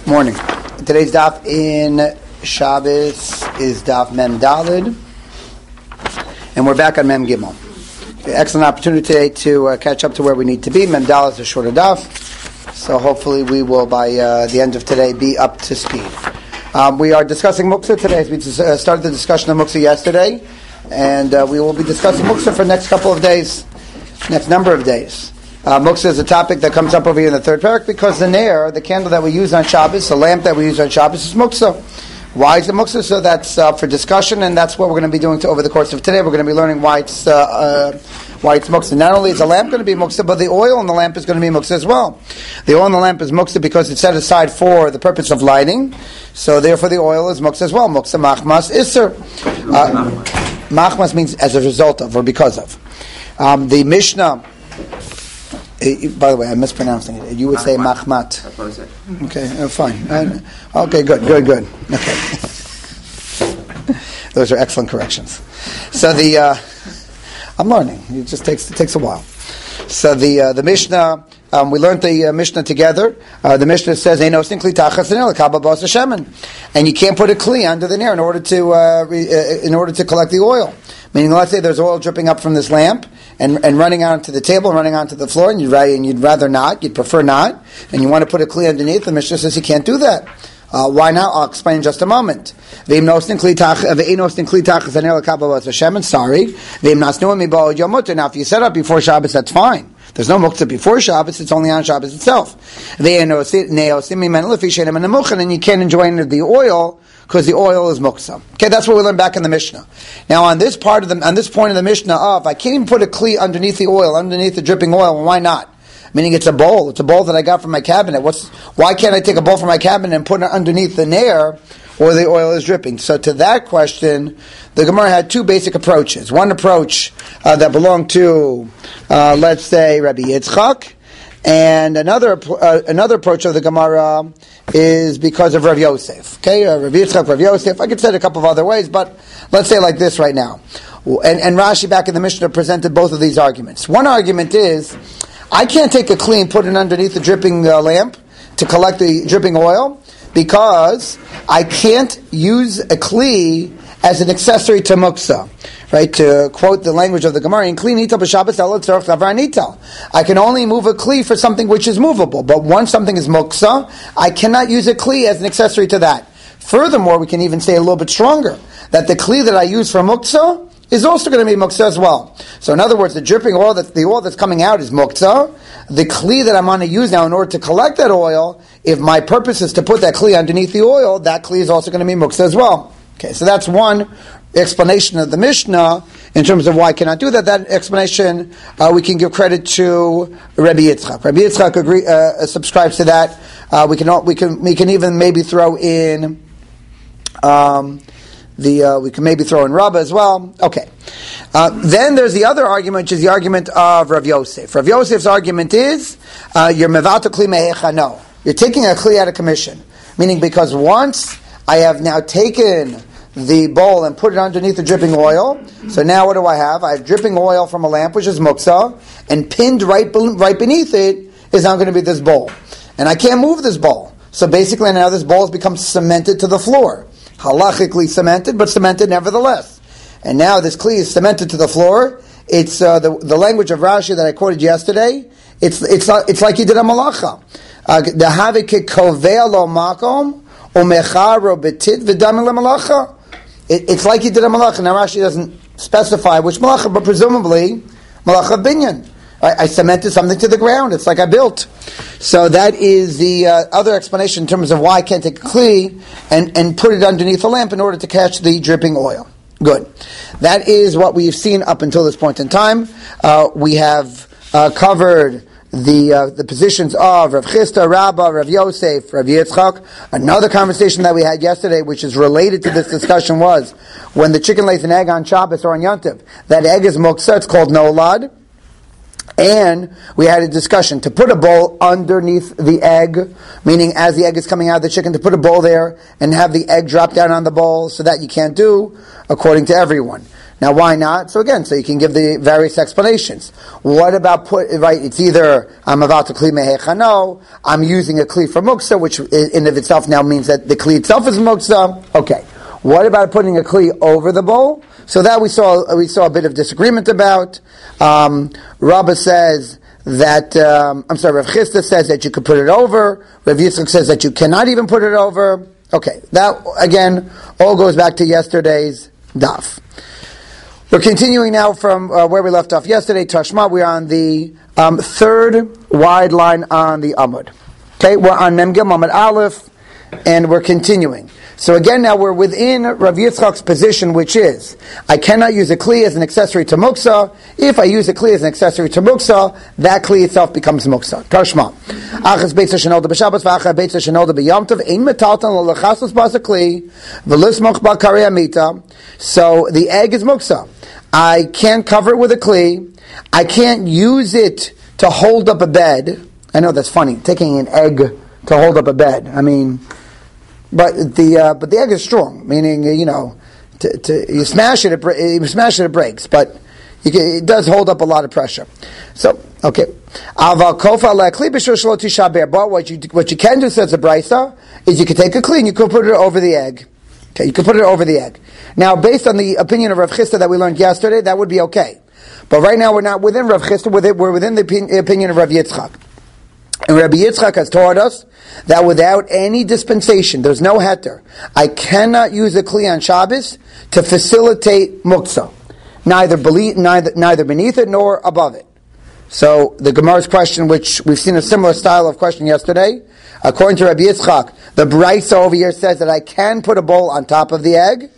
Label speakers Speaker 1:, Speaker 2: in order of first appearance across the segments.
Speaker 1: Morning. Today's daf in Shabbos is daf Mem Dalid, and we're back on Mem Gimel. Excellent opportunity today to catch up to where we need to be. Mem Dalid is a shorter daf, so hopefully we will by the end of today be up to speed. We are discussing Muktzah today. We started the discussion of Muktzah yesterday, and we will be discussing Muktzah for the next couple of days, next number of days. Muktzah is a topic that comes up over here in the third parak because the nair, the candle that we use on Shabbos, the lamp that we use on Shabbos is Muktzah. Why is it Muktzah? So that's for discussion, and that's what we're going to be doing over the course of today. We're going to be learning why it's Muktzah. Not only is the lamp going to be Muktzah, but the oil in the lamp is going to be Muktzah as well. The oil in the lamp is Muktzah because it's set aside for the purpose of lighting, so therefore the oil is Muktzah as well. Muktzah machmas isser. Machmas means as a result of or because of. The Mishnah. By the way, I'm mispronouncing it. You would say machmat.
Speaker 2: That's what I said.
Speaker 1: Okay, fine. Okay, good. Okay. Those are excellent corrections. So I'm learning. It just takes a while. So the Mishnah, we learned the Mishnah together. The Mishnah says, and you can't put a kli under the nair in order to collect the oil. Meaning, let's say there's oil dripping up from this lamp and running onto the table and running onto the floor, and you'd rather not, you'd prefer not, and you want to put a kli underneath. The Mishnah says you can't do that. Why not? I'll explain in just a moment. Sorry. Now, if you set up before Shabbos, that's fine. There's no muktzah before Shabbos, it's only on Shabbos itself. And you can't enjoy any of the oil because the oil is muktzah. Okay, that's what we learned back in the Mishnah. Now, on this point of the Mishnah I can't even put a kli underneath the oil, underneath the dripping oil. Well, why not? Meaning it's a bowl. It's a bowl that I got from my cabinet. Why can't I take a bowl from my cabinet and put it underneath the nair where the oil is dripping? So to that question, the Gemara had two basic approaches. One approach that belonged to, let's say, Rabbi Yitzchak, and another approach of the Gemara is because of Rav Yosef. Okay, Rav Yitzchak, Rav Yosef. I could say it a couple of other ways, but let's say it like this right now. And Rashi back in the Mishnah presented both of these arguments. One argument is, I can't take a kli and put it underneath the dripping lamp to collect the dripping oil because I can't use a kli as an accessory to muktzah. Right, to quote the language of the Gemara, in kli nital b'Shabbos elo tzarich davar nital. I can only move a kli for something which is movable, but once something is muktzah, I cannot use a kli as an accessory to that. Furthermore, we can even say a little bit stronger, that the kli that I use for muktzah is also going to be muktzah as well. So in other words, the dripping oil, the oil that's coming out is muktzah. The kli that I'm going to use now in order to collect that oil, if my purpose is to put that kli underneath the oil, that kli is also going to be muktzah as well. Okay, so that's one explanation of the Mishnah in terms of why I cannot do that. That explanation we can give credit to Rabbi Yitzchak. Rabbi Yitzchak subscribes to that. We can even maybe throw in we can maybe throw in Rabbah as well. Okay. Then there's the other argument, which is the argument of Rav Yosef. Rav Yosef's argument is you're mevato kli mehechano. You're taking a kli out of commission, meaning because once I have now taken the bowl and put it underneath the dripping oil. So now what do I have? I have dripping oil from a lamp, which is muktzah, and pinned right beneath it is now going to be this bowl. And I can't move this bowl. So basically now this bowl has become cemented to the floor. Halachically cemented, but cemented nevertheless. And now this kli is cemented to the floor. It's the language of Rashi that I quoted yesterday. It's like he did a malacha. Dehavik kovea lo makom umecharo betit v'damim lemalacha. It's like he did a malacha. Now Rashi doesn't specify which malacha, but presumably malacha binyan. I cemented something to the ground. It's like I built. So that is the other explanation in terms of why I can't take a kli and put it underneath the lamp in order to catch the dripping oil. Good. That is what we've seen up until this point in time. We have covered the positions of Rav Chisda, Rabbah, Rav Yosef, Rav Yitzchak. Another conversation that we had yesterday, which is related to this discussion, was when the chicken lays an egg on Shabbos or on Yontiv, that egg is muktzah, it's called nolad. And we had a discussion to put a bowl underneath the egg, meaning as the egg is coming out of the chicken, to put a bowl there and have the egg drop down on the bowl, so that you can't do, according to everyone. Now, why not? So again, so you can give the various explanations. What about it's either I'm about to kli mehechano, I'm using a kli for muksa, which in of itself now means that the kli itself is muksa. Okay. What about putting a kli over the bowl? So that we saw a bit of disagreement about. Rabbah says that, Rav Chisda says that you could put it over. Rav Yitzchak says that you cannot even put it over. Okay. That, again, all goes back to yesterday's daf. We're continuing now from where we left off yesterday. Tashma, we're on the third wide line on the Amud. Okay, we're on Mem Gimel Amud Aleph, and we're continuing. So again, now we're within Rav Yitzchak's position, which is, I cannot use a kli as an accessory to muksa. If I use a kli as an accessory to muksa, that kli itself becomes muksa. Tashma. Achas beitza shenolda b'Shabbos v'achas beitza shenolda b'Yom Tov ein metaltan l'lechasos b'as kli v'lismoch b'karei amita. So the egg is muksa. I can't cover it with a kli. I can't use it to hold up a bed. I know that's funny, taking an egg to hold up a bed. I mean, but the egg is strong, meaning you smash it, it breaks. But it does hold up a lot of pressure. So okay, but what you can do, says the Brisa, is you can take a kli and you can put it over the egg. Okay, you can put it over the egg. Now, based on the opinion of Rav Chisda that we learned yesterday, that would be okay. But right now, we're not within Rav Chisda, we're within the opinion of Rav Yitzchak. And Rabbi Yitzchak has taught us that without any dispensation, there's no heter, I cannot use a kli on Shabbos to facilitate muktzah, neither beneath it nor above it. So the Gemara's question, which we've seen a similar style of question yesterday, according to Rabbi Yitzchak, the Brisa over here says that I can put a bowl on top of the egg.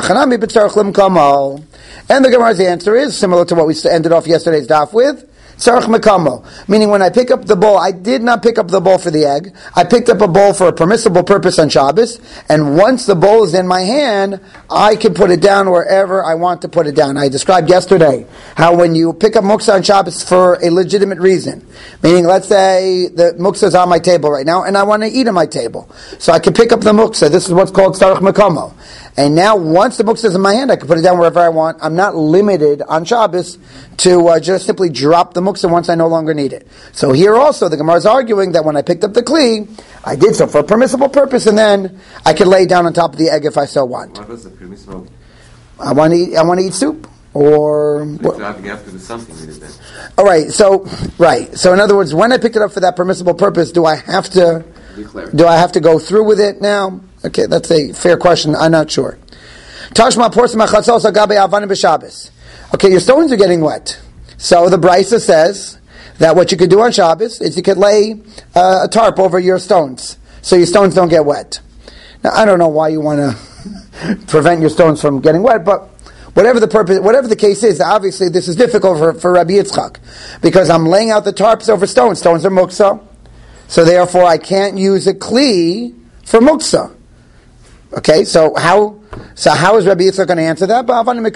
Speaker 1: And the Gemara's answer is similar to what we ended off yesterday's daf with. Tzarech mekamo, meaning when I pick up the bowl, I did not pick up the bowl for the egg. I picked up a bowl for a permissible purpose on Shabbos, and once the bowl is in my hand, I can put it down wherever I want to put it down. I described yesterday how when you pick up muksa on Shabbos for a legitimate reason, meaning let's say the muksa is on my table right now, and I want to eat at my table, so I can pick up the muksa. This is what's called tzarech mekamo. And now, once the muksa is in my hand, I can put it down wherever I want. I'm not limited on Shabbos to just simply drop the muksa once I no longer need it. So here also, the Gemara is arguing that when I picked up the kli, I did so for a permissible purpose, and then I can lay it down on top of the egg if I so want.
Speaker 2: What was the permissible?
Speaker 1: I want to eat soup, or
Speaker 2: you have to do something with it then.
Speaker 1: All right. So in other words, when I picked it up for that permissible purpose, do I have to go through with it now? Okay, that's a fair question. I'm not sure. Tashma porsim achatzos agabe avanim b'Shabbos. Okay, your stones are getting wet. So the Brisa says that what you could do on Shabbos is you could lay a tarp over your stones, so your stones don't get wet. Now, I don't know why you want to prevent your stones from getting wet, but whatever the case is, obviously this is difficult for Rabbi Yitzchak, because I'm laying out the tarps over stones. Stones are muksa, so therefore I can't use a kli for muksa. Okay, so how is Rabbi Yitzchak going to answer that?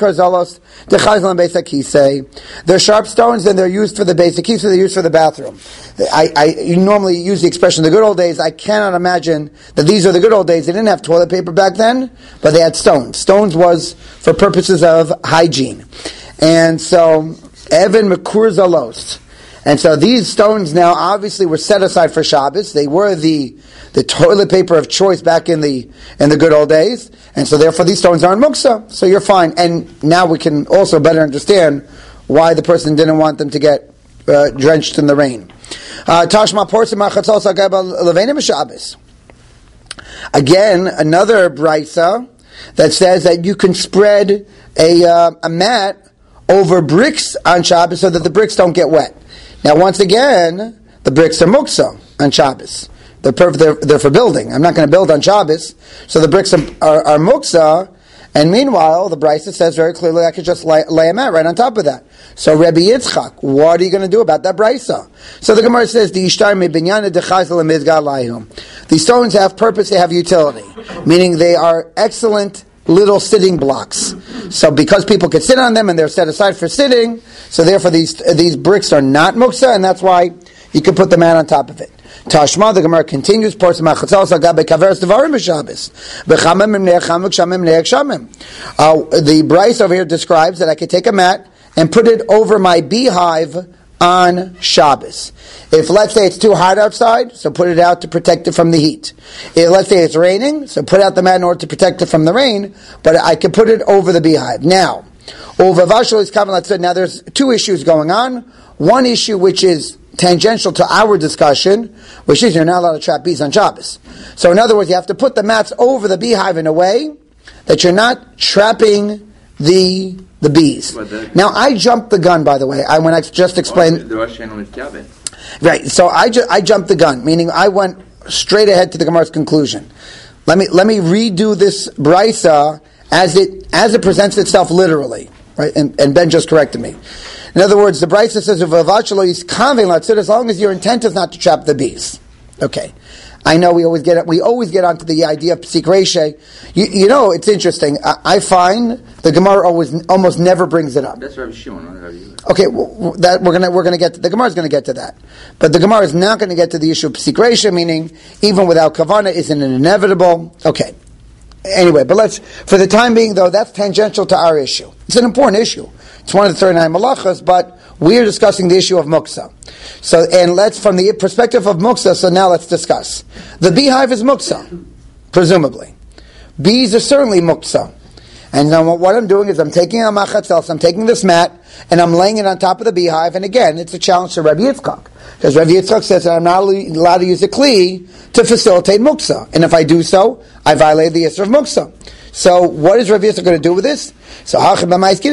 Speaker 1: They're sharp stones, and they're used for the basic keys, so they're used for the bathroom. You normally use the expression the good old days. I cannot imagine that these are the good old days. They didn't have toilet paper back then, but they had stones. Stones was for purposes of hygiene. And so, Evan Mekur Zalos. And so these stones now obviously were set aside for Shabbos. They were the toilet paper of choice back in the good old days. And so therefore these stones aren't muksa. So you're fine. And now we can also better understand why the person didn't want them to get drenched in the rain. Again, another brisa that says that you can spread a mat over bricks on Shabbos so that the bricks don't get wet. Now, once again, the bricks are muksa on Shabbos. They're for building. I'm not going to build on Shabbos, so the bricks are muksa. And meanwhile, the Brisa says very clearly, I could just lay a mat right on top of that. So, Rabbi Yitzchak, what are you going to do about that Brisa? So the Gemara says, these stones have purpose; they have utility, meaning they are excellent little sitting blocks. So because people could sit on them and they're set aside for sitting, so therefore these bricks are not muksa, and that's why you can put the mat on top of it. Tashma, the Gemara continues, the Bryce over here describes that I could take a mat and put it over my beehive on Shabbos. If, let's say, it's too hot outside, so put it out to protect it from the heat. If, let's say, it's raining, so put out the mat in order to protect it from the rain, but I can put it over the beehive. Now, now there's two issues going on. One issue which is tangential to our discussion, which is you're not allowed to trap bees on Shabbos. So in other words, you have to put the mats over the beehive in a way that you're not trapping the bees. Now, I jumped the gun, by the way. When I just explained... Right, so I jumped the gun, meaning I went straight ahead to the Gemara's conclusion. Let me redo this brisa as it presents itself literally, right? And Ben just corrected me. In other words, the brisa says, as long as your intent is not to trap the bees. Okay. I know we always get onto the idea of psik reisha. You know, it's interesting. I find the Gemara almost never brings it up.
Speaker 2: That's Rav Shimon, not Rav Yehuda.
Speaker 1: Okay, that we're gonna get to. The Gemara is going to get to that, but the Gemara is not going to get to the issue of psik reisha, meaning even without kavana, isn't it inevitable? Okay. Anyway, but for the time being, though, that's tangential to our issue. It's an important issue. It's one of the 39 malachas, but we are discussing the issue of muksa. So, and from the perspective of muksa, so now let's discuss. The beehive is muksa, presumably. Bees are certainly muksa. And now what I'm doing is I'm taking a machatzel, I'm taking this mat, and I'm laying it on top of the beehive, and again, it's a challenge to Rabbi Yitzchak. Because Rabbi Yitzchak says that I'm not allowed to use a kli to facilitate muksa. And if I do so, I violate the Yisr of muksa. So what is Rabbi Yitzchak going to do with this? So the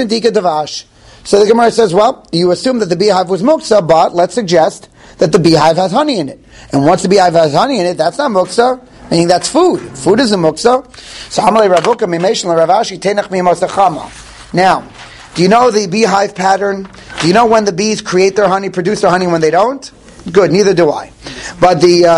Speaker 1: Gemara says, well, you assume that the beehive was muksa, but let's suggest that the beehive has honey in it. And once the beehive has honey in it, that's not muksa, meaning that's food. Food is a muksa. So now, do you know the beehive pattern? Do you know when the bees create their honey, produce their honey, when they don't? Good, neither do I. But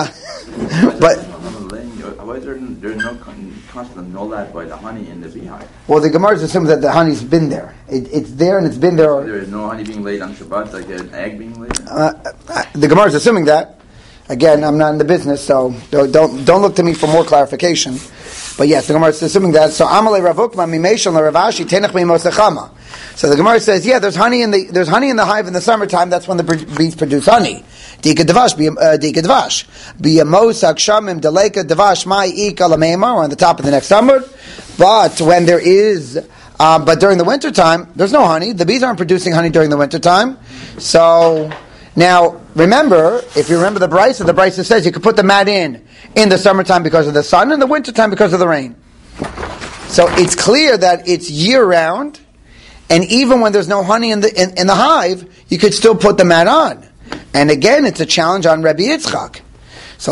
Speaker 2: why is there no constant that by the honey in the beehive?
Speaker 1: Well, the Gemara assumes that the honey's been there. It's there and it's been there.
Speaker 2: There is no honey being laid on Shabbat, like an egg being laid?
Speaker 1: The Gemara is assuming that. Again, I'm not in the business, so don't look to me for more clarification. But yes, the Gemara is assuming that. So Amalei Ravukma Mimeshon Ravashi Tenach Mimosachama. So the Gemara says, yeah, there's honey in the hive in the summertime. That's when the bees produce honey. Dikadvash, biyamosak shamim deleka dvash mai ika lameimar. We're on the top of the next summer. But when there is, but during the winter time, there's no honey. The bees aren't producing honey during the winter time. So now, remember, if you remember the Brisa says you could put the mat in the summertime because of the sun, and in the wintertime because of the rain. So it's clear that it's year round, and even when there's no honey in the hive, you could still put the mat on. And again, it's a challenge on Rabbi Yitzchak. So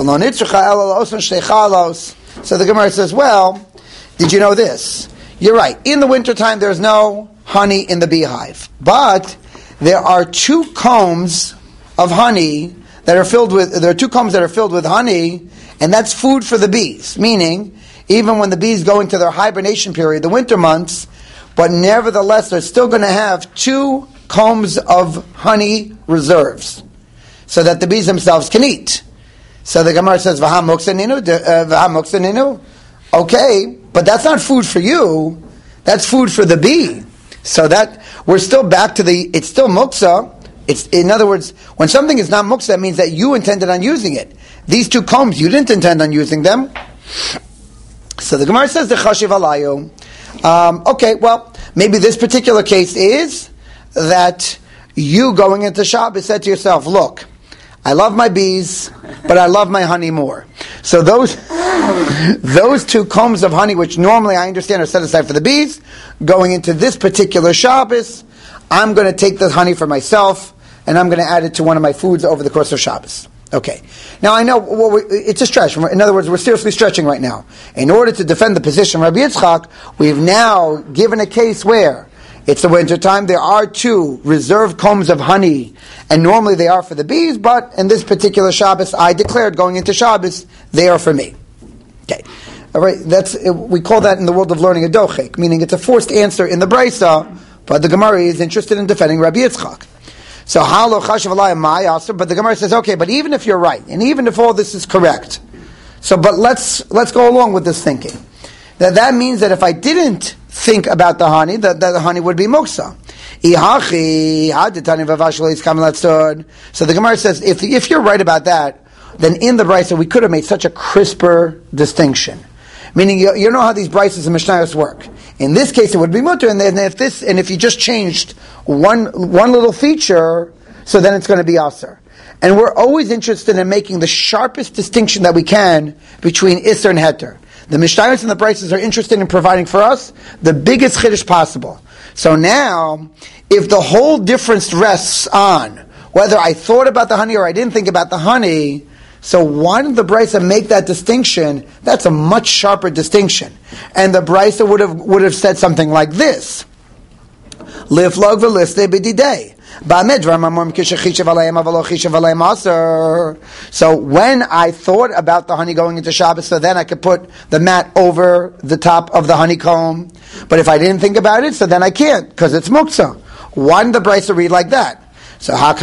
Speaker 1: the Gemara says, well, did you know this? You're right. In the wintertime, there's no honey in the beehive. But there are two combs of honey that are filled with honey, and that's food for the bees. Meaning, even when the bees go into their hibernation period, the winter months, but nevertheless, they're still going to have two combs of honey reserves, so that the bees themselves can eat. So the Gemara says, "V'ha muksaninu." Okay, but that's not food for you. That's food for the bee. So that we're still back to it's still muksa. It's, in other words, when something is not muksa, it means that you intended on using it. These two combs, you didn't intend on using them. So the Gemara says, "The chashiv alayu." Okay, well, maybe this particular case is that you going into Shabbos said to yourself, look, I love my bees, but I love my honey more. So those two combs of honey, which normally I understand are set aside for the bees, going into this particular Shabbos, I'm going to take the honey for myself, and I'm going to add it to one of my foods over the course of Shabbos. Okay. Now I know it's a stretch. In other words, we're seriously stretching right now. In order to defend the position of Rabbi Yitzchak, we've now given a case where it's the winter time. There are two reserved combs of honey, and normally they are for the bees, but in this particular Shabbos, I declared going into Shabbos, they are for me. Okay. All right. We call that in the world of learning a dochek, meaning it's a forced answer in the Brisa, but the Gemara is interested in defending Rabbi Yitzchak. So halo chashav alai mai also, but the Gemara says, okay, but even if you're right, and even if all this is correct, but let's go along with this thinking. That means that if I didn't think about the honey, that the honey would be muksa. So the Gemara says, if you're right about that, then in the brisa we could have made such a crisper distinction. Meaning, you know how these brises and mishnayos work. In this case, it would be mutter, and if you just changed one little feature, so then it's going to be aser. And we're always interested in making the sharpest distinction that we can between iser and heter. The mishnayos and the brises are interested in providing for us the biggest chiddush possible. So now, if the whole difference rests on whether I thought about the honey or I didn't think about the honey, so why did the Brisa make that distinction? That's a much sharper distinction. And the Brisa would have said something like this. Liflog v'liste b'didei. So when I thought about the honey going into Shabbos, so then I could put the mat over the top of the honeycomb. But if I didn't think about it, so then I can't, because it's muktzah. Why didn't the Brisa read like that? So the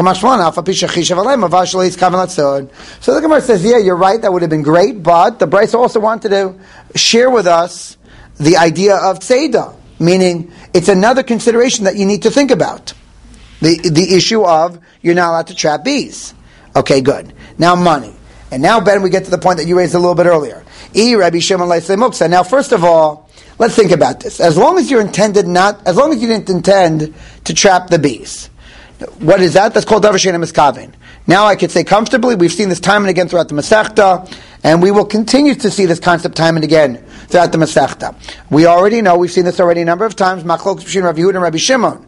Speaker 1: Gemara says, yeah, you're right, that would have been great, but the Brisa also wanted to share with us the idea of tzeidah, meaning it's another consideration that you need to think about. The issue of you're not allowed to trap bees. Okay, good. Now money. And now, Ben, we get to the point that you raised a little bit earlier. Now, first of all, let's think about this. As long as you didn't intend to trap the bees. What is that? That's called davar she'eino miskaven. Now I could say comfortably, we've seen this time and again throughout the Masechta, and we will continue to see this concept time and again throughout the Masechta. We already know, we've seen this already a number of times, machlokes between Rabbi Yehuda and Rabbi Shimon.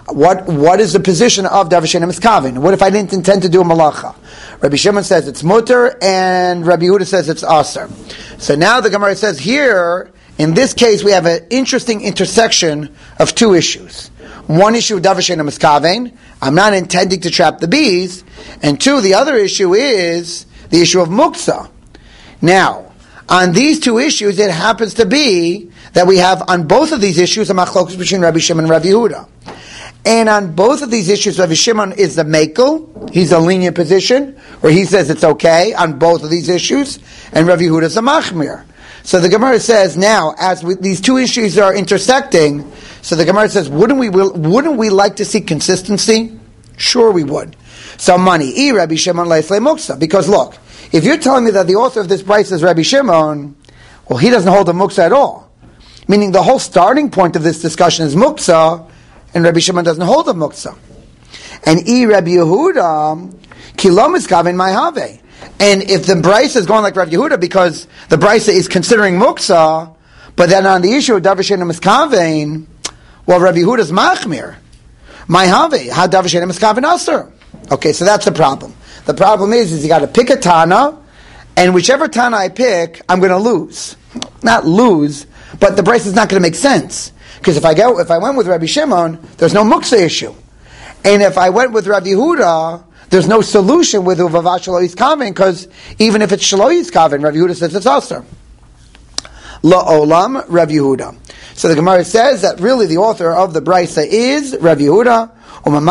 Speaker 1: What is the position of davar she'eino miskaven? What if I didn't intend to do a malacha? Rabbi Shimon says it's mutter, and Rabbi Yehuda says it's aser. So now the Gemara says here, in this case, we have an interesting intersection of two issues. One issue, davar she'eino miskaven, I'm not intending to trap the bees. And two, the other issue is the issue of muktzah. Now, on these two issues, it happens to be that we have on both of these issues a machlokus between Rabbi Shimon and Rabbi Yehuda. And on both of these issues, Rabbi Shimon is the mekel. He's a lenient position, where he says it's okay on both of these issues. And Rabbi Yehuda is a machmir. So the Gemara says now, these two issues are intersecting, so the Gemara says, wouldn't we like to see consistency? Sure we would. So money, Rabbi Shimon leiflei muksa. Because look, if you're telling me that the author of this price is Rabbi Shimon, well, he doesn't hold a muksa at all. Meaning the whole starting point of this discussion is muksa, and Rabbi Shimon doesn't hold a muksa. And Rabbi Yehuda, kilom miskaven ma'have. And if the Brisa is going like Rabbi Yehuda, because the Brisa is considering muksa, but then on the issue of davar she'eino miskaven, well, Rabbi Yehuda's machmir. Ma'have, how davar she'eino miskaven aser. Okay, so that's the problem. The problem is you got to pick a Tana, and whichever Tana I pick, I'm going to lose. Not lose, but the Brisa is not going to make sense. Because if I went with Rabbi Shimon, there's no muksa issue. And if I went with Rabbi Yehuda, there's no solution with Uvava Shelo Yiskaven, because even if it's Shelo Yiskaven, Rabbi Yehuda says it's aser. La'olam, Rabbi Yehuda. So the Gemara says that really the author of the Brisa is Rabbi Yehuda. So the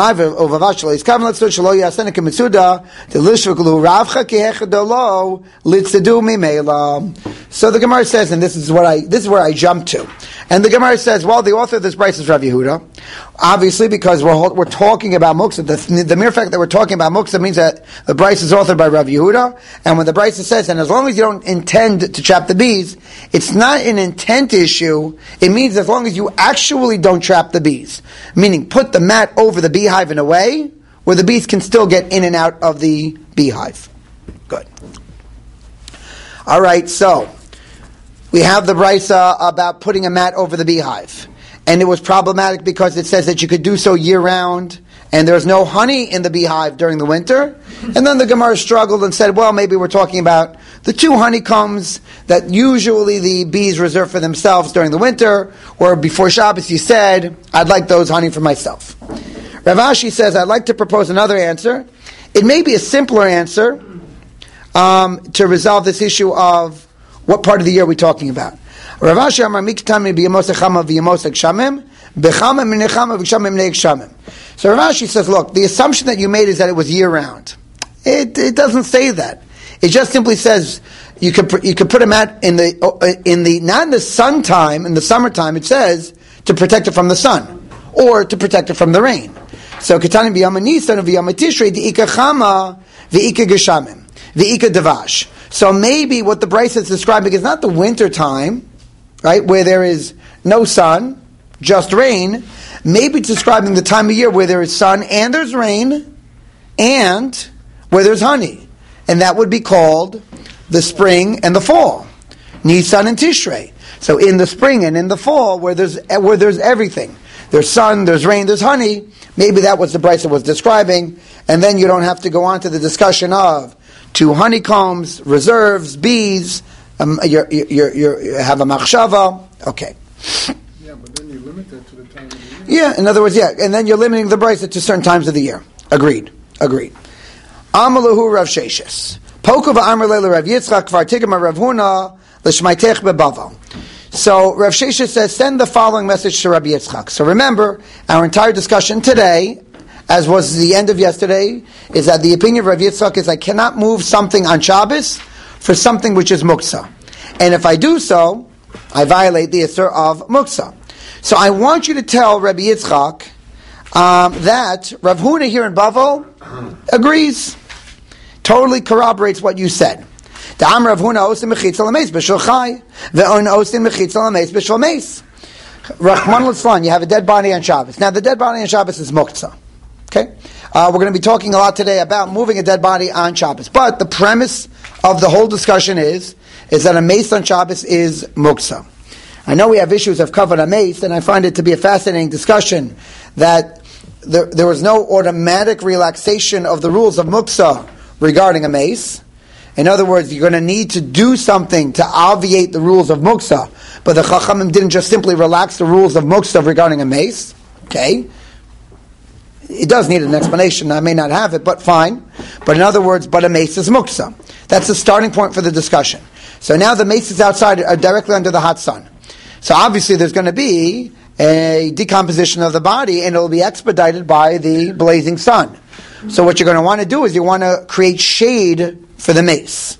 Speaker 1: Gemara says, and this is where I jump to. And the Gemara says, well, the author of this Brisa is Rabbi Yehuda. Obviously, because we're talking about muksa. The mere fact that we're talking about muksa means that the Brisa is authored by Rabbi Yehuda. And when the Brisa says, and as long as you don't intend to trap the bees, it's not an intent issue. It means as long as you actually don't trap the bees. Meaning, put the mat over the beehive in a way where the bees can still get in and out of the beehive. Good. All right, so we have the Brisa about putting a mat over the beehive. And it was problematic because it says that you could do so year-round, and there's no honey in the beehive during the winter. And then the Gemara struggled and said, well, maybe we're talking about the two honeycombs that usually the bees reserve for themselves during the winter, or before Shabbos you said, I'd like those honey for myself. Rav Ashi says, I'd like to propose another answer. It may be a simpler answer to resolve this issue of what part of the year are we talking about. Rav Ashi Amar Miktami b'yamos echama v'yamos shamim Bechama minechama v'gshamim ne'gshamim. So Rav Ashi says, look, the assumption that you made is that it was year-round. It doesn't say that. It just simply says you could put a mat in the not in the sun time, in the summertime. It says to protect it from the sun or to protect it from the rain. So Ketani b'yama Nisan v'yama Tishrei di'ika chama v'ika geshamim v'ika devash. So maybe what the Brisa is describing is not the winter time, right, where there is no sun, just rain. Maybe it's describing the time of year where there is sun and there's rain, and where there's honey. And that would be called the spring and the fall. Nisan and Tishrei. So in the spring and in the fall, where there's everything. There's sun, there's rain, there's honey. Maybe that was the Brisa was describing. And then you don't have to go on to the discussion of two honeycombs, reserves, bees. You have a machshava. Okay.
Speaker 3: Yeah, but then you limit that to the time of the year.
Speaker 1: Yeah, in other words, yeah. And then you're limiting the Brisa to certain times of the year. Agreed. Amalahu Rav Sheshes. Poku v'amar leila Rav Yitzchak kvar tigma Rav Huna l'shmaitech bebavel. So Rav Sheshes says, send the following message to Rabbi Yitzchak. So remember, our entire discussion today, as was the end of yesterday, is that the opinion of Rav Yitzchak is I cannot move something on Shabbos for something which is muksa. And if I do so, I violate the Isser of muksa. So I want you to tell Rabbi Yitzchak that Rav Huna here in Bavel agrees. Totally corroborates what you said. The Amr Rav Huna osim mechitza lameis b'shul chai, ve'on osim mechitza lameis b'shul meis. Rahman l'tzlan, you have a dead body on Shabbos. Now the dead body on Shabbos is muktzah. Okay, we're going to be talking a lot today about moving a dead body on Shabbos. But the premise of the whole discussion is that a mace on Shabbos is muktzah. I know we have issues of covered a mace, and I find it to be a fascinating discussion that there was no automatic relaxation of the rules of muktzah regarding a mace. In other words, you're going to need to do something to obviate the rules of muktzah. But the Chachamim didn't just simply relax the rules of muktzah regarding a mace. Okay? It does need an explanation. I may not have it, but fine. But in other words, but a mace is muktzah. That's the starting point for the discussion. So now the mace is outside, directly under the hot sun. So obviously there's going to be a decomposition of the body, and it will be expedited by the blazing sun. So what you're going to want to do is you want to create shade for the mace.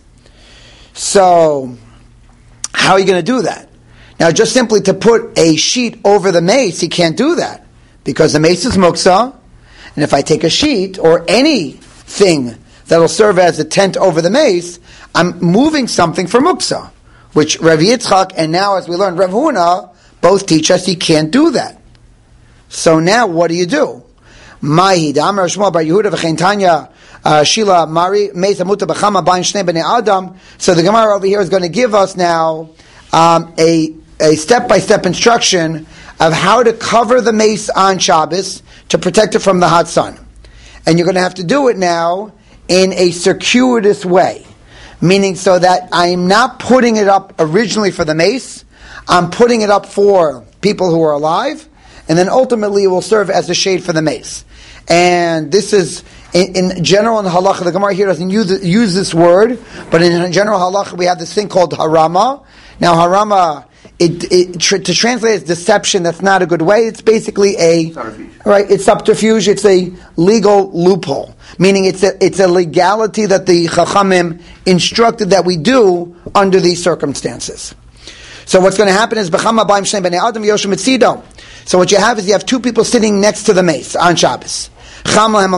Speaker 1: So how are you going to do that? Now just simply to put a sheet over the mace, you can't do that because the mace is muktzah, and if I take a sheet or anything that will serve as a tent over the mace, I'm moving something for muktzah, which Rav Yitzchak and now as we learned Rav Huna both teach us you can't do that. So now what do you do? Mahi Damar Shmuel Bar Yehuda v'chein Tanya Shila Mari Meisa Muta B'chama Bain Shnei Bnei Adam. So the Gemara over here is going to give us now a step-by-step instruction of how to cover the mace on Shabbos to protect it from the hot sun. And you're going to have to do it now in a circuitous way, meaning so that I'm not putting it up originally for the mace, I'm putting it up for people who are alive, and then ultimately it will serve as a shade for the mace. And this is, in general in halacha, the Gemara here doesn't use this word, but in general halacha we have this thing called harama. Now harama, to translate as deception, that's not a good way. It's basically it's subterfuge. It's a legal loophole, meaning it's a legality that the Chachamim instructed that we do under these circumstances. So what's going to happen is b'chama b'ayim shnei bnei adam v'yoshim etzido. So what you have is you have two people sitting next to the mace on Shabbos. So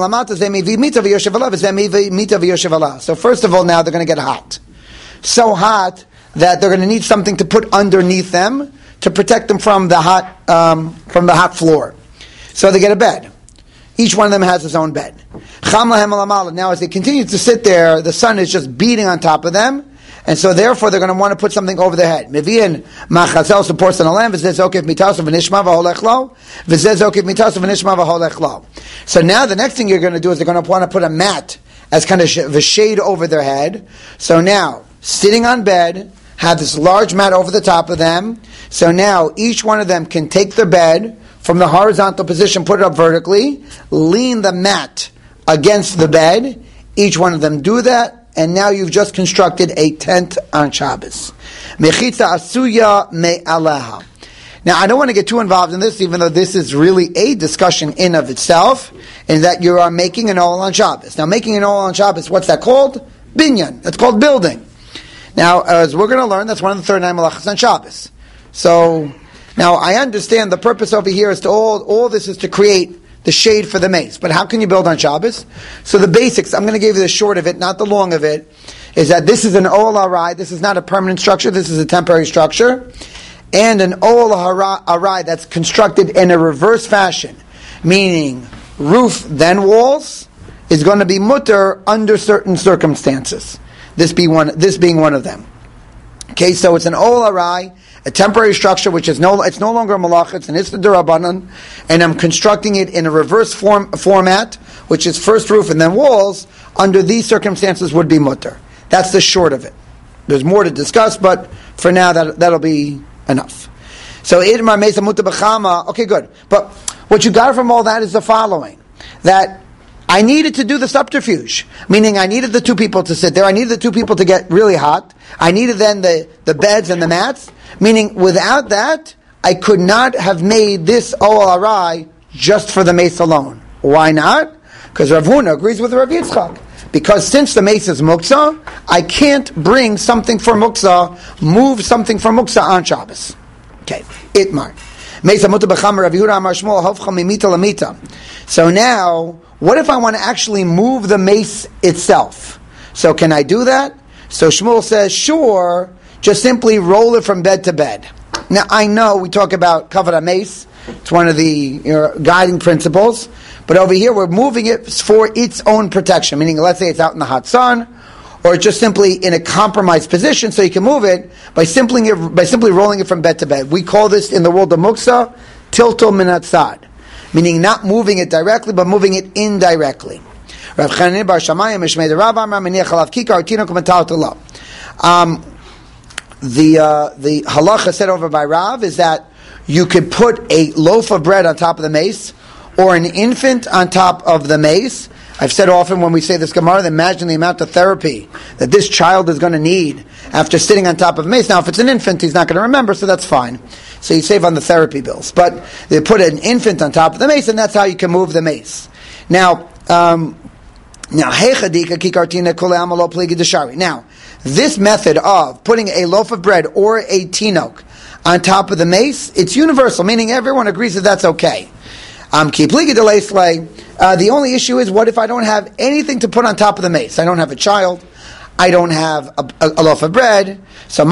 Speaker 1: first of all, now they're going to get hot. So hot that they're going to need something to put underneath them to protect them from the hot floor. So they get a bed. Each one of them has his own bed. Now as they continue to sit there, the sun is just beating on top of them, and so therefore they're going to want to put something over their head. Mevi'in machazel supports on a lamb. V'zeh zokev mitasav v'nishma v'holech lo. V'zeh zokev mitasav v'nishma v'holech lo. So now the next thing you're going to do is they're going to want to put a mat as kind of a shade over their head. So now, sitting on bed, have this large mat over the top of them. So now each one of them can take their bed from the horizontal position, put it up vertically, lean the mat against the bed. Each one of them do that. And now you've just constructed a tent on Shabbos. Mechitza asuya me'aleha. Now, I don't want to get too involved in this, even though this is really a discussion in of itself, in that you are making an oil on Shabbos. Now, making an oil on Shabbos, what's that called? Binyan. That's called building. Now, as we're going to learn, that's one of the 39 malachas on Shabbos. So, now I understand the purpose over here is to all this is to create the shade for the mace. But how can you build on Shabbos? So the basics, I'm going to give you the short of it, not the long of it, is that this is an Oel Arai. This is not a permanent structure. This is a temporary structure. And an Oel Arai that's constructed in a reverse fashion, meaning roof then walls, is going to be mutter under certain circumstances. This being one of them. Okay, so it's an Oel Arai, a temporary structure which is it's no longer a malach, it's an Issa D'Rabbanan, and I'm constructing it in a reverse format, which is first roof and then walls. Under these circumstances would be mutter. That's the short of it. There's more to discuss, but for now that'll be enough. So Idmar Mesa Mutter B'chama. Okay, good. But what you got from all that is the following: that I needed to do the subterfuge, meaning I needed the two people to sit there. I needed the two people to get really hot. I needed then the beds and the mats, meaning without that, I could not have made this Oel Arai just for the mace alone. Why not? Because Rav Huna agrees with Rav Yitzchak. Because since the mace is muktzah, I can't bring something for muktzah, move something for muktzah on Shabbos. Okay, Itmar. So now, what if I want to actually move the mace itself? So can I do that? So Shmuel says, sure, just simply roll it from bed to bed. Now I know we talk about kavod mace, it's one of the guiding principles, but over here we're moving it for its own protection, meaning let's say it's out in the hot sun, or just simply in a compromised position, so you can move it by simply rolling it from bed to bed. We call this in the world of muksa, tiltul min hatzad, meaning not moving it directly, but moving it indirectly. Rav Chanina bar Shammai mishmei de Rav Amar meniach alav kikar tinok u'metal tula. The halacha said over by Rav is that you could put a loaf of bread on top of the mace, or an infant on top of the mace. I've said often when we say this Gemara, imagine the amount of therapy that this child is going to need after sitting on top of a mace. Now, if it's an infant, he's not going to remember, so that's fine. So you save on the therapy bills. But they put an infant on top of the mace, and that's how you can move the mace. Now, this method of putting a loaf of bread or a tinok on top of the mace, it's universal, meaning everyone agrees that that's okay. The only issue is, what if I don't have anything to put on top of the mace? I don't have a child. I don't have a loaf of bread. So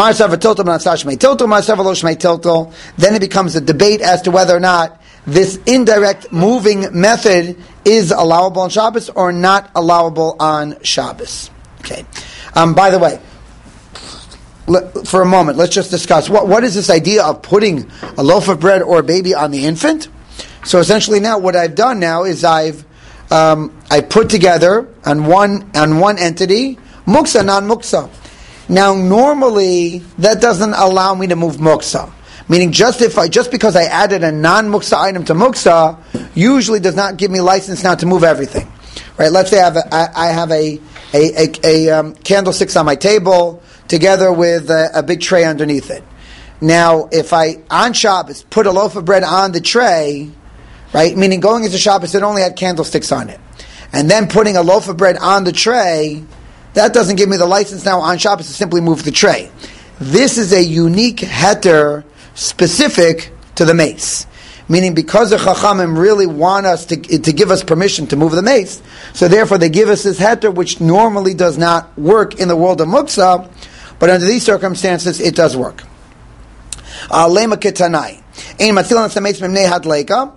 Speaker 1: then it becomes a debate as to whether or not this indirect moving method is allowable on Shabbos or not allowable on Shabbos. Okay. By the way, for a moment, let's just discuss what is this idea of putting a loaf of bread or a baby on the infant. So essentially, now what I've done now is I put together on one entity muksa, non-muksa. Now normally that doesn't allow me to move muksa, meaning just because I added a non-muksa item to muksa usually does not give me license now to move everything. Right? Let's say I have a candlesticks on my table together with a big tray underneath it. Now, if I on Shabbos put a loaf of bread on the tray, right, meaning going into Shabbos, it only had candlesticks on it, and then putting a loaf of bread on the tray, that doesn't give me the license now on Shabbos to simply move the tray. This is a unique heter specific to the mace, meaning because the Chachamim really want us to give us permission to move the mace, so therefore they give us this heter, which normally does not work in the world of muksa, but under these circumstances it does work. Lema ketanai. Ein matzilan sameitz mimnei hadleika.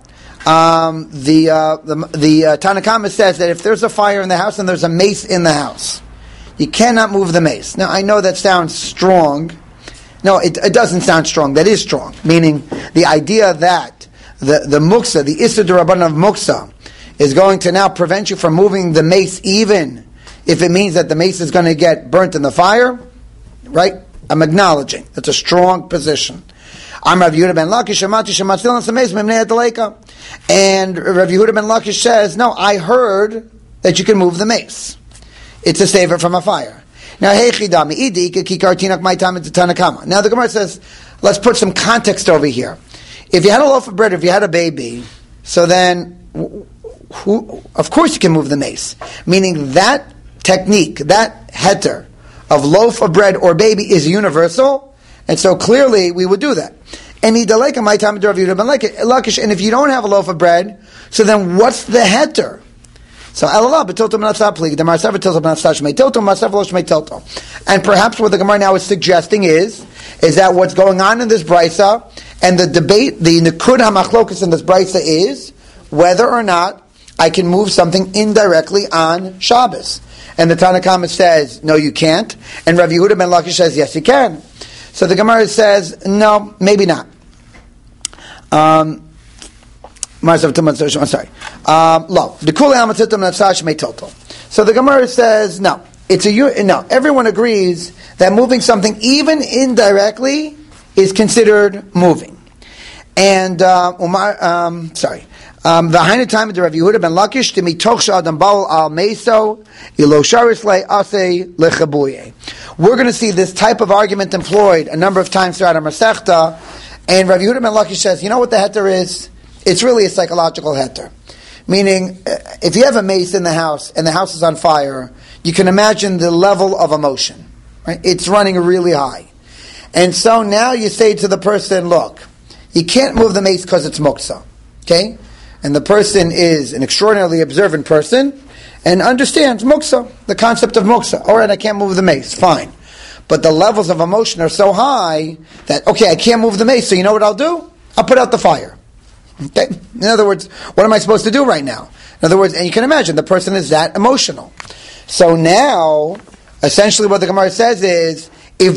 Speaker 1: The Tanna Kama says that if there's a fire in the house and there's a mace in the house, you cannot move the mace. Now, I know that sounds strong. No, it doesn't sound strong. That is strong. Meaning, the idea that the muksa, the Issa D'Rabbanan of muksa, is going to now prevent you from moving the mace even if it means that the mace is going to get burnt in the fire, right? I'm acknowledging. That's a strong position. I'm Rav Yehuda ben Lakish, and Rav Yehuda ben Lakish says, no, I heard that you can move the mace. It's to save it from a fire. Now, now the Gemara says, let's put some context over here. if you had a loaf of bread, if you had a baby, so then, of course you can move the mace. Meaning that technique, that heter of loaf of bread or baby is universal, and so clearly we would do that. And and if you don't have a loaf of bread, so then what's the heter? So and perhaps what the Gemara now is suggesting is that what's going on in this brisa and the debate, the nikud hamachlokus in this brisa is whether or not I can move something indirectly on Shabbos. And the Tanna Kama says, no, you can't. And Rav Yehuda ben Lakish says, yes, you can. So the Gemara says, no, maybe not. I'm sorry. Lo. So the Gemara says, no. No. Everyone agrees that moving something, even indirectly, is considered moving. And, V'hainu time of Rav Yehuda ben Lakish to mitoch she'adam baal al meso ilo sharis le'asei lechabuye. We're going to see this type of argument employed a number of times throughout our Masechta, and Rav Yehuda ben Lakish says, you know what the heter is? It's really a psychological heter. Meaning, if you have a mace in the house and the house is on fire, you can imagine the level of emotion. Right? It's running really high. And so now you say to the person, look, you can't move the mace because it's muksa. Okay? And the person is an extraordinarily observant person and understands muksa, the concept of muksa. All right, I can't move the mace, fine. But the levels of emotion are so high that, okay, I can't move the mace, so you know what I'll do? I'll put out the fire. Okay? In other words, what am I supposed to do right now? In other words, and you can imagine, the person is that emotional. So now, essentially what the Gemara says is,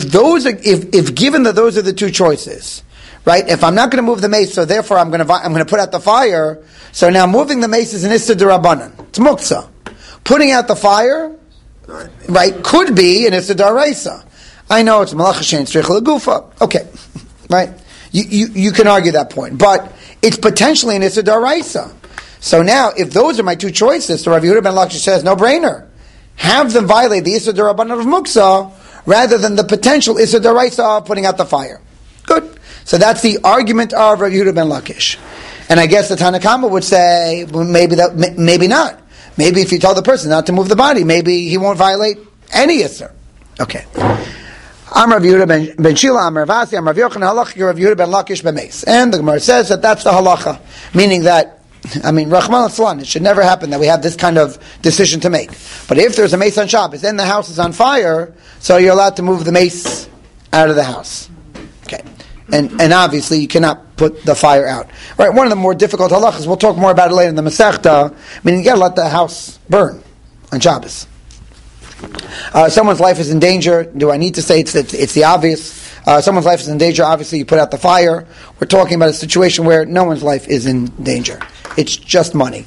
Speaker 1: if given that those are the two choices, right? If I'm not going to move the mace, so therefore I'm going to put out the fire. So now moving the mace is an issa d'Rabbanan. It's muksa. Putting out the fire, right, could be an issa d'Oraisa. I know it's malacha shein tzricha l'gufa. Okay, right? You can argue that point, but it's potentially an issa d'Oraisa. So now, if those are my two choices, so Rav Yehuda ben Lakish says no brainer. Have them violate the issa d'Rabbanan of muksa rather than the potential issa d'Oraisa of putting out the fire. Good. So that's the argument of Rav Yehuda ben Lakish. And I guess the Tanna Kama would say, well, maybe not. Maybe if you tell the person not to move the body, maybe he won't violate any Yisr. Okay. I'm Rav Yehuda ben Shila, I'm Rav Asi, I'm Rav Yochanan, halacha, Rav Yehuda ben Lakish ben Meis. And the Gemara says that that's the halacha. Meaning that, Rahman al-Salan, it should never happen that we have this kind of decision to make. But if there's a mace on Shabbos, then the house is on fire, so you're allowed to move the mace out of the house. Okay. And obviously you cannot put the fire out. Right, one of the more difficult halachas, we'll talk more about it later in the Masechta, meaning you gotta let the house burn on Shabbos. Someone's life is in danger. Do I need to say it's the obvious? Someone's life is in danger, obviously you put out the fire. We're talking about a situation where no one's life is in danger. It's just money.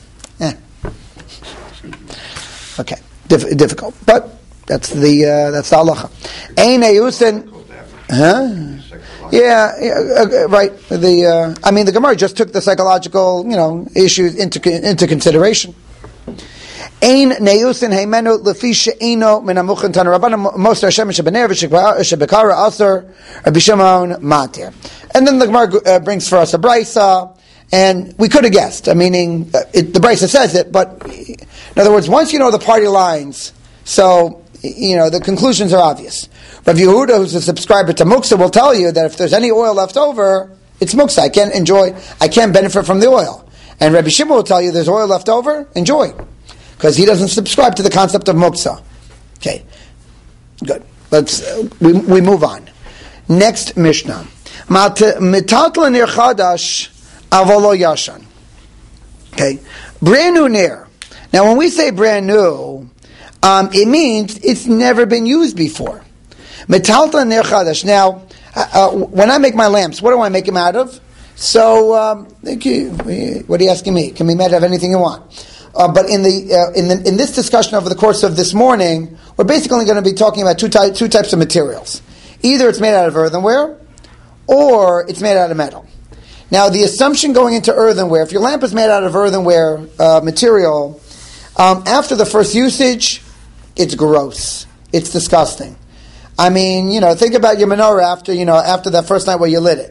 Speaker 1: Okay, difficult. But that's the halacha. Ein eyusin. Huh? Yeah, right. The Gemara just took the psychological, issues into consideration. Ein neusin heimenu lefi she'ino min hamuchin tana rabbanan most Hashem shebener v'shebekara aser Rabbi Shimon matir. And then the Gemara brings for us a brisa, and we could have guessed. Meaning, the brisa says it, but in other words, once you know the party lines, so the conclusions are obvious. Rav Yehuda, who's a subscriber to Muksa, will tell you that if there's any oil left over, it's Muksa. I can't benefit from the oil. And Rabbi Shimon will tell you there's oil left over, enjoy. Because he doesn't subscribe to the concept of Muksa. Okay. Good. We move on. Next Mishnah. Mitatla nir chadash avolo yashan. Okay. Brand new nir. Now when we say brand new, it means it's never been used before. Metalta ner chadash. Now, when I make my lamps, what do I make them out of? So, what are you asking me? Can be made out of anything you want. But in this discussion over the course of this morning, we're basically going to be talking about two types of materials. Either it's made out of earthenware, or it's made out of metal. Now, the assumption going into earthenware, if your lamp is made out of earthenware material, after the first usage, it's gross. It's disgusting. Think about your menorah after that first night where you lit it.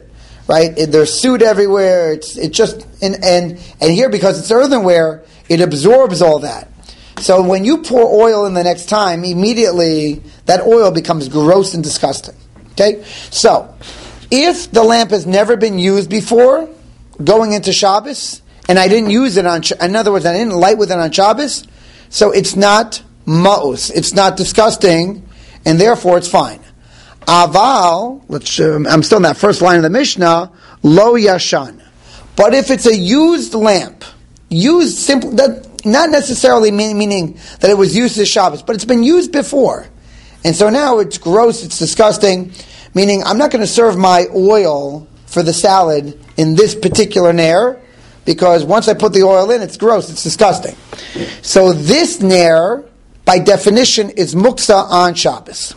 Speaker 1: right? There's soot everywhere. It just and here, because it's earthenware, it absorbs all that. So when you pour oil in the next time, immediately that oil becomes gross and disgusting. Okay, so if the lamp has never been used before, going into Shabbos, and I didn't use it in other words, I didn't light with it on Shabbos, so it's not ma'us, it's not disgusting, and therefore it's fine. Aval, I'm still in that first line of the Mishnah, lo yashan. But if it's a used lamp, used simply, not necessarily meaning that it was used as Shabbos, but it's been used before, and so now it's gross, it's disgusting, meaning I'm not going to serve my oil for the salad in this particular nair, because once I put the oil in, it's gross, it's disgusting. So this nair, by definition, is muksa on Shabbos.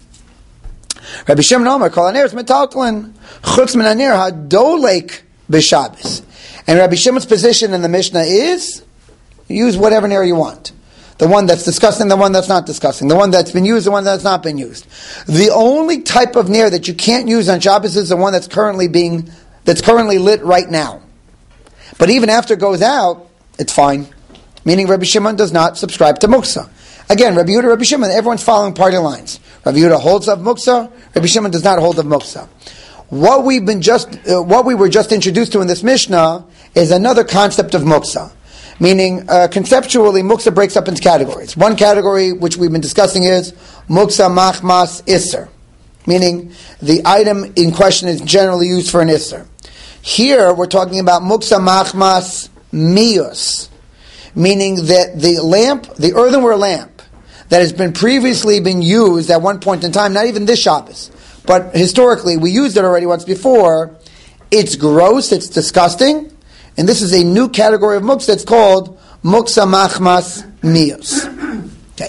Speaker 1: Rabbi Shimon Omer, kol haner is metaltalin, chutz min haner hadolek b'Shabbos. And Rabbi Shimon's position in the Mishnah is, use whatever nair you want. The one that's disgusting, the one that's not disgusting. The one that's been used, the one that's not been used. The only type of nair that you can't use on Shabbos is the one that's currently lit right now. But even after it goes out, it's fine. Meaning Rabbi Shimon does not subscribe to muksa. Again, Rabbi Yehuda, Rabbi Shimon, everyone's following party lines. Rabbi Yehuda holds of muksa, Rabbi Shimon does not hold of muksa. What we were just introduced to in this Mishnah is another concept of muksa. Meaning, conceptually, muksa breaks up into categories. One category, which we've been discussing, is muksa machmas isser. Meaning, the item in question is generally used for an isser. Here, we're talking about muksa machmas mius. Meaning that the earthenware lamp, that has been previously been used at one point in time, not even this Shabbos, but historically, we used it already once before, it's gross, it's disgusting, and this is a new category of muksa. It's called muksa machmas mius. Okay.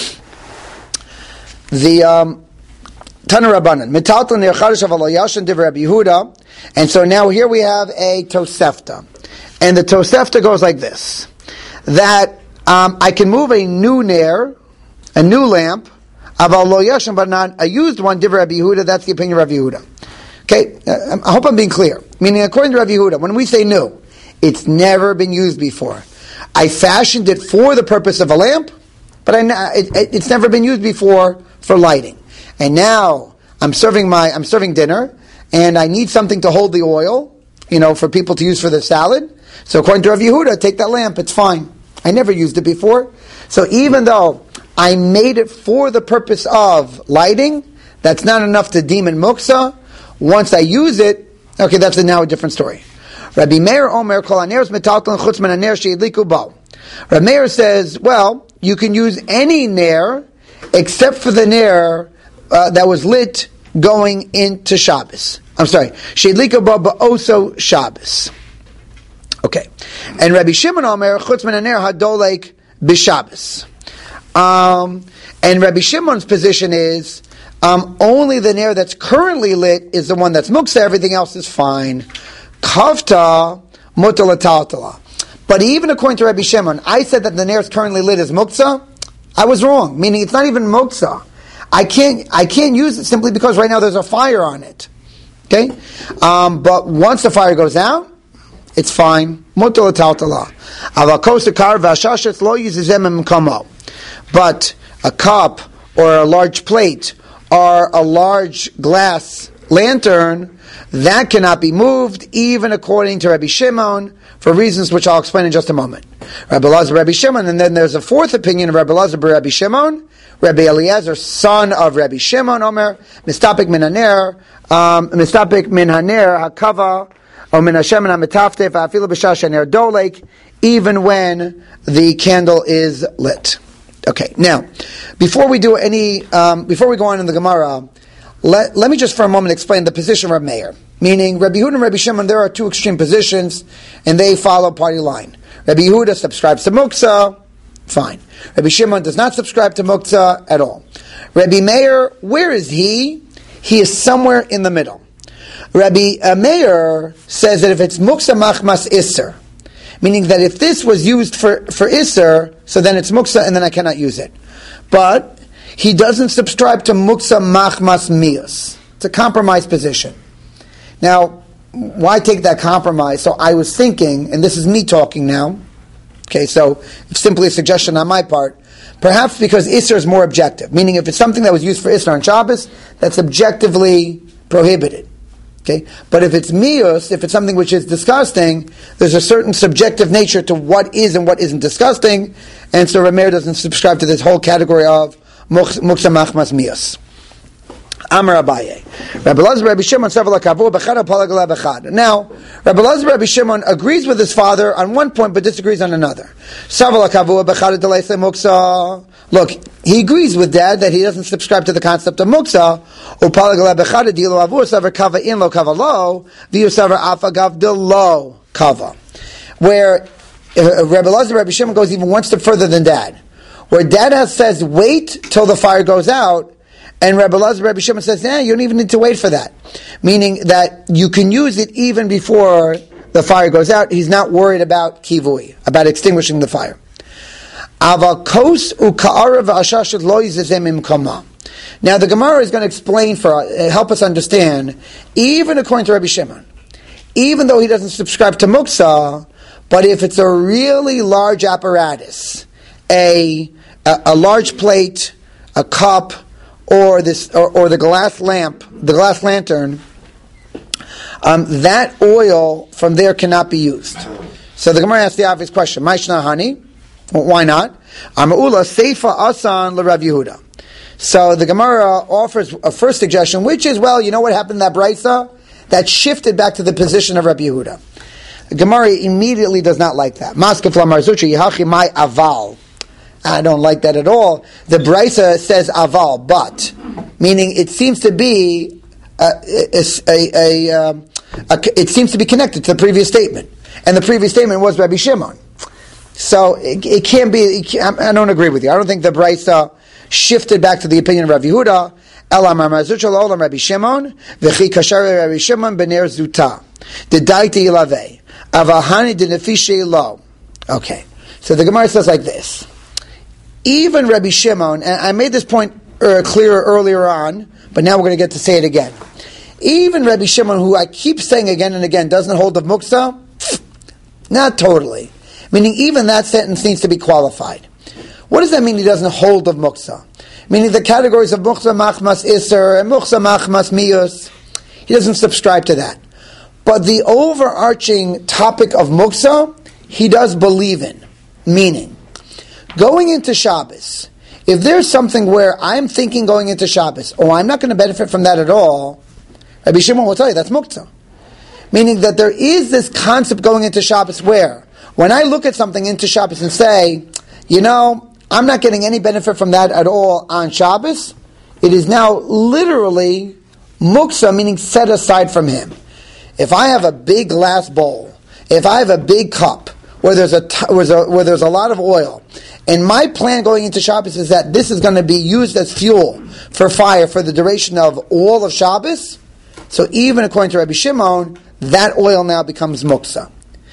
Speaker 1: The Tana Rabbanan metaltal neir chadash aval lo yashan divrei Rabbi Yehuda, and so now here we have a Tosefta, and the Tosefta goes like this: that I can move a new nair, a new lamp, aval lo yashan, but not a used one. Divrei Rabbi Yehuda. That's the opinion of Rabbi Yehuda. Okay, I hope I'm being clear. Meaning, according to Rabbi Yehuda, when we say new, it's never been used before. I fashioned it for the purpose of a lamp, but it's never been used before for lighting. And now I'm serving dinner, and I need something to hold the oil, for people to use for the salad. So according to Rabbi Yehuda, take that lamp, it's fine. I never used it before. So even though I made it for the purpose of lighting, that's not enough to deem it muksa. Once I use it, okay, that's now a different story. Rabbi Meir Omer kol haner metaltalin chutz min haner sheidliku bo. Rabbi Meir says, well, you can use any nair except for the nair that was lit going into Shabbos. I'm sorry, sheidliku bo ba'oso Shabbos. Okay, and Rabbi Shimon Omer chutz min haner hadolek b'Shabbos. And Rabbi Shimon's position is only the nair that's currently lit is the one that's muksa. Everything else is fine. Kavta mutalataltala. But even according to Rabbi Shimon, I said that the nair is currently lit is muksa. I was wrong. Meaning it's not even muksa. I can't use it simply because right now there's a fire on it. Okay, but once the fire goes out, it's fine. Mutalataltala. Avakosakar v'ashashet lo yizizem kamo. But a cup or a large plate or a large glass lantern, that cannot be moved, even according to Rabbi Shimon, for reasons which I'll explain in just a moment. Rabbi Elazar, Rabbi Shimon, and then there's a fourth opinion of Rabbi Elazar, Rabbi Shimon, Rabbi Eliezer, son of Rabbi Shimon, Omer, mistapik min haner, hakava, or min Hashem and hametafte, va'afilu b'shash haner dolek, even when the candle is lit. Okay, now, before we go on in the Gemara, let me just for a moment explain the position of Rabbi Meir. Meaning, Rabbi Yehuda and Rabbi Shimon, there are two extreme positions, and they follow party line. Rabbi Yehuda subscribes to muksa, fine. Rabbi Shimon does not subscribe to muksa at all. Rabbi Meir, where is he? He is somewhere in the middle. Rabbi Meir says that if it's muksa machmas isser, meaning that if this was used for isser, so then it's muksa and then I cannot use it. But he doesn't subscribe to muksa machmas mius. It's a compromise position. Now, why take that compromise? So I was thinking, and this is me talking now, okay, so it's simply a suggestion on my part, perhaps because Isser is more objective, meaning if it's something that was used for Isser on Shabbos, that's objectively prohibited. Okay, but if it's mius, if it's something which is disgusting, there's a certain subjective nature to what is and what isn't disgusting, and so Rameir doesn't subscribe to this whole category of muksa machmas mius. Amar Abaye, Rabbi Elazar Rabbi Shimon several kavu bechad apalagal bechad. Now, Rabbi Elazar Rabbi Shimon agrees with his father on one point, but disagrees on another. Several kavu bechad delaysay muksa. Look, he agrees with Dad that he doesn't subscribe to the concept of muksa. Upalagal bechad dilo avur saver kava in lo kava lo v'yu saver afagav de lo kava. Where Rabbi Elazar Rabbi Shimon goes even one step further than Dad. Where Dad says wait till the fire goes out. And Rabbi Elazar, Rabbi Shimon says, you don't even need to wait for that. Meaning that you can use it even before the fire goes out. He's not worried about kivui, about extinguishing the fire. Now the Gemara is going to explain help us understand, even according to Rabbi Shimon, even though he doesn't subscribe to muksa, but if it's a really large apparatus, a large plate, a cup, or the glass lamp, the glass lantern, that oil from there cannot be used. So the Gemara asks the obvious question: Maishna hani? Well, why not? Ama'ula seifa asan l'Rav Yehuda. So the Gemara offers a first suggestion, which is, well, you know what happened in that brisa? That shifted back to the position of Rabbi Yehuda. The Gemara immediately does not like that. Maskef lamarzuchi yihachi mai aval. I don't like that at all. The Brisa says aval, but, meaning it seems to be it seems to be connected to the previous statement, and the previous statement was Rabbi Shimon. So it can't be. I don't agree with you. I don't think the Brisa shifted back to the opinion of Rabbi Yehuda. Elamar mazuchal olam Rabbi Shimon v'chi kashari Rabbi Shimon b'ner zuta dedaiti ilave avahani denefishe lo. Okay, so the Gemara says like this. Even Rabbi Shimon, and I made this point clearer earlier on, but now we're going to get to say it again. Even Rabbi Shimon, who I keep saying again and again, doesn't hold of muksa, not totally. Meaning even that sentence needs to be qualified. What does that mean he doesn't hold of muksa? Meaning the categories of muksa machmas iser and muksa machmas mius, he doesn't subscribe to that. But the overarching topic of muksa, he does believe in. Meaning, going into Shabbos, if there's something where I'm thinking going into Shabbos, I'm not going to benefit from that at all, Rabbi Shimon will tell you that's muktzah. Meaning that there is this concept going into Shabbos where, when I look at something into Shabbos and say, I'm not getting any benefit from that at all on Shabbos, it is now literally muktzah, meaning set aside from him. If I have a big glass bowl, if I have a big cup, where there's a lot of oil, and my plan going into Shabbos is that this is going to be used as fuel for fire for the duration of all of Shabbos. So even according to Rabbi Shimon, that oil now becomes muksa.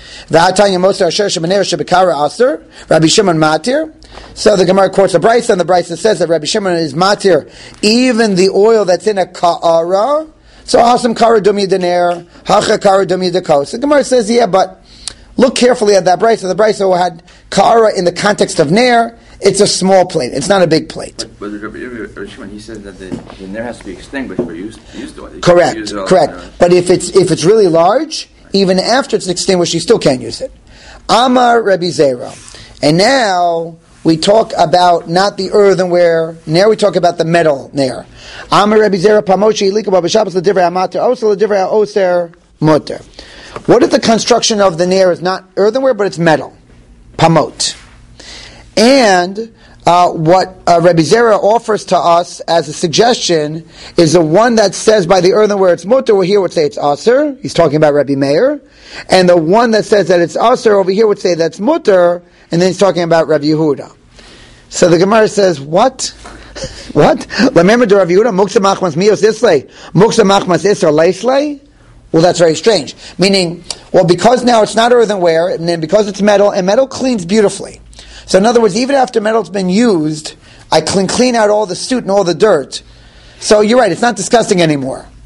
Speaker 1: Rabbi Shimon matir. So the Gemara quotes a brisa, and the brisa says that Rabbi Shimon is matir even the oil that's in a ka'ara. So hasam kara dumi dener, hacha kara dumi dekos. The Gemara says, but look carefully at that brisa. The brisa had ka'ara in the context of ner. It's a small plate. It's not a big plate.
Speaker 2: But Rabbi Shimon, he said that the ner has to be extinguished for use to it.
Speaker 1: Correct. But if it's really large, even after it's extinguished, you still can't use it. Amar Rabbi Zera. And now we talk about not the earthenware. Now we talk about the metal ner. Amar Rabbi Zera pamochi ilika b'Shabbos l'divrei hamater oser l'divrei ha'oser muter. What if the construction of the ner is not earthenware, but it's metal? Pamot. And what Rabbi Zera offers to us as a suggestion is the one that says by the earthenware it's mutter, over here would say it's aser. He's talking about Rabbi Meir. And the one that says that it's aser over here would say that's mutter, and then he's talking about Rabbi Yehuda. So the Gemara says, what? What? Remember to Rabbi Yehuda, muksa machmas mios islay, muksa machmas isra leislay? Well, that's very strange. Meaning, because now it's not earthenware, and then because it's metal, and metal cleans beautifully. So in other words, even after metal's been used, I clean out all the soot and all the dirt. So you're right, it's not disgusting anymore.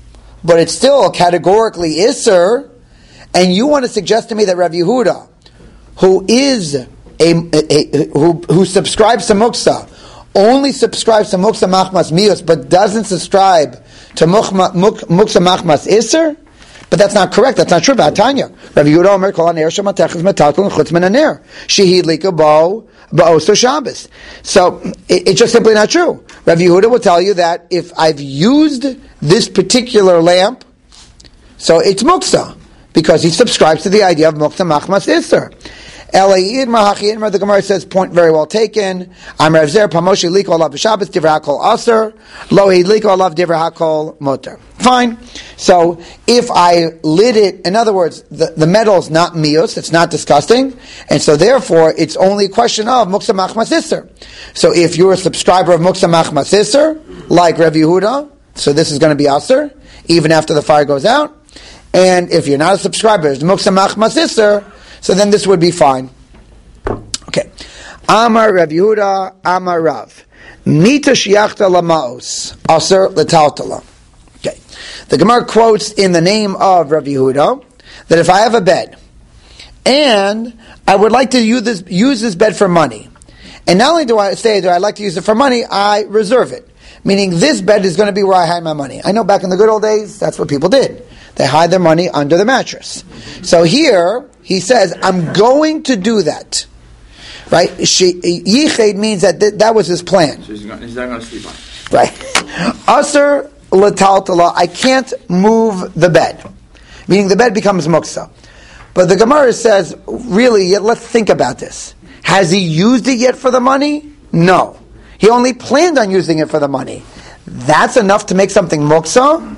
Speaker 1: but it's still categorically Isser, and you want to suggest to me that Rav Yehuda, who is who subscribes to Muksa, only subscribes to Muksa Machmas Mius, but doesn't subscribe to Muksa Machmas Isser? But that's not correct. That's not true. Tanya. Rav Yehuda Omer Kol Haner Shematechas Metalkul Chutz Min Haner Shehi Lika Bo Ba'oso Shabbos. So it's just simply not true. Rav Yehuda will tell you that if I've used this particular lamp, so it's Muksa, because he subscribes to the idea of Muksa Machmas Isser. The Gemara says, point very well taken. I'm Rav Zer, Pamoshi Liko Alav B'Shabbos, Divrei HaKol Aser, Lo Liko Alav Divrei HaKol Moter. Fine. So, if I lit it, in other words, the metal's not mius, it's not disgusting, and so therefore, it's only a question of Muksa Machmas Isser. So, if you're a subscriber of Muksa Machmas Isser, like Rav Yehuda, so this is going to be Aser, even after the fire goes out, and if you're not a subscriber, it's Muksa Machmas Isser, so then this would be fine. Okay. Amar Rav Yehuda, Amar Rav. Mita shiachta lamaos, aser letaltala. Okay. The Gemara quotes in the name of Rav Yehuda that if I have a bed and I would like to use this bed for money, and not only do I say that I like to use it for money, I reserve it. Meaning this bed is going to be where I hide my money. I know back in the good old days, that's what people did. They hide their money under the mattress. So here, he says, I'm going to do that. Right? Yiched means that was his plan.
Speaker 2: So he's not going to sleep on it.
Speaker 1: Right. Aser l'taltala, I can't move the bed. Meaning the bed becomes muksa. But the Gemara says, really, let's think about this. Has he used it yet for the money? No. He only planned on using it for the money. That's enough to make something muksa?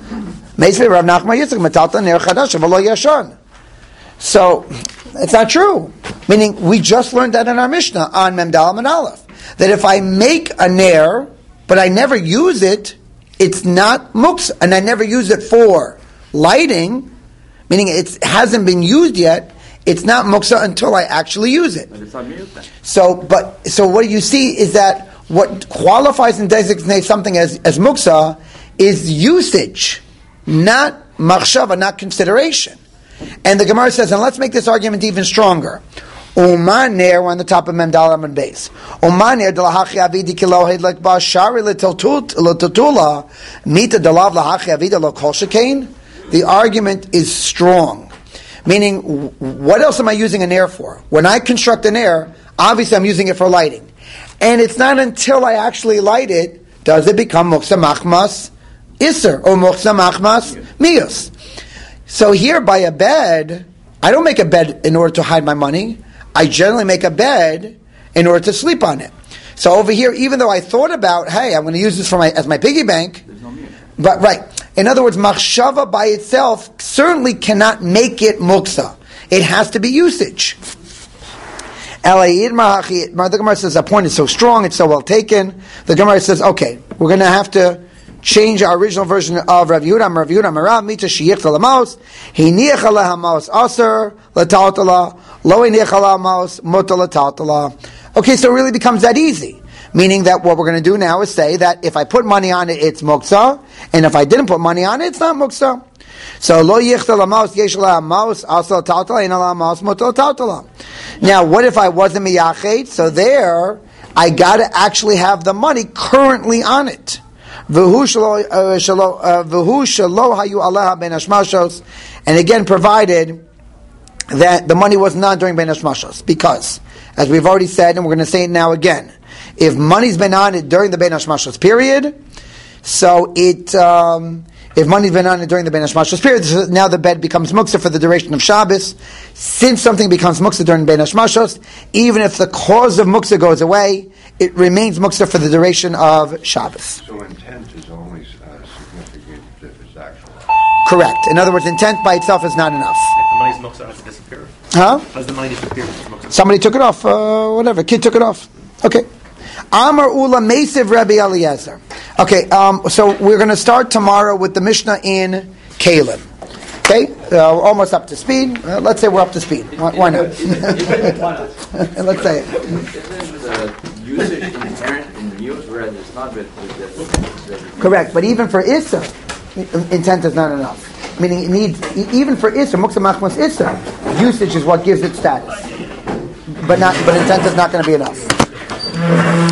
Speaker 1: So, it's not true. Meaning, we just learned that in our Mishnah on Memdalam and Aleph. That if I make a nair, but I never use it, it's not muksa. And I never use it for lighting, meaning it hasn't been used yet, it's not muksa until I actually use it.
Speaker 2: But it's not mute then.
Speaker 1: So what you see is that what qualifies and designates something as muksa is usage, not machshava, not consideration. And the Gemara says, and let's make this argument even stronger. Umaner, we're on the top of Memdal Amud Beis. Umaner delahachi avidi kilohed like ba shari l'tutula mita delav lahachi avida lo kol shekain. The argument is strong. Meaning, what else am I using an air for? When I construct an air, obviously I'm using it for lighting. And it's not until I actually light it, does it become muksa machmas iser, or muksa machmas mius. So here, by a bed, I don't make a bed in order to hide my money. I generally make a bed in order to sleep on it. So over here, even though I thought about, hey, I'm going to use this for as my piggy bank, but right. In other words, machshava by itself certainly cannot make it muksa. It has to be usage. The Gemara says, that point is so strong, it's so well taken. The Gemara says, okay, we're going to have to change our original version of Rav Yehuda. Rav Yehuda Marav Mita Shiyich Lamaus Hiniach Alehamaus Aser Lataltala Lo Hiniach Alehamaus Muta Lataltala. Okay, so it really becomes that easy. Meaning that what we're going to do now is say that if I put money on it, it's muksa, and if I didn't put money on it, it's not muksa. So Lo Yichta Lamaus Yesh Lamaus Aser Lataltala Ina Lamaus Muta Lataltala. Now, what if I wasn't miyachet? So there, I got to actually have the money currently on it. And again, provided that the money was not during Ben Hashmashos. Because, as we've already said, and we're going to say it now again, if money's been on it during the Ben Hashmashos period, so if money's been on it during the Ben Hashmashos period, so now the bed becomes muksa for the duration of Shabbos. Since something becomes muksa during Ben Hashmashos, even if the cause of muksa goes away, it remains muksa for the duration of Shabbos.
Speaker 4: So intent is only significant if it's actual.
Speaker 1: Correct. In other words, intent by itself is not enough.
Speaker 5: If the money's muksa, has to disappear.
Speaker 1: Huh?
Speaker 5: Has the money disappeared?
Speaker 1: Somebody took it off. Whatever. Kid took it off. Okay. Amar Ula Mesiv Rabbi Eliezer. Okay, so we're going to start tomorrow with the Mishnah in Kalim. Okay, we're almost up to speed. Let's say we're up to speed. Why not? Let's say it.
Speaker 2: Isn't the usage inherent in the use, whereas it's not with
Speaker 1: Correct, but even for Issa, intent is not enough. Meaning it needs, even for Issa, Muksa Machmas Issa, usage is what gives it status. But intent is not going to be enough.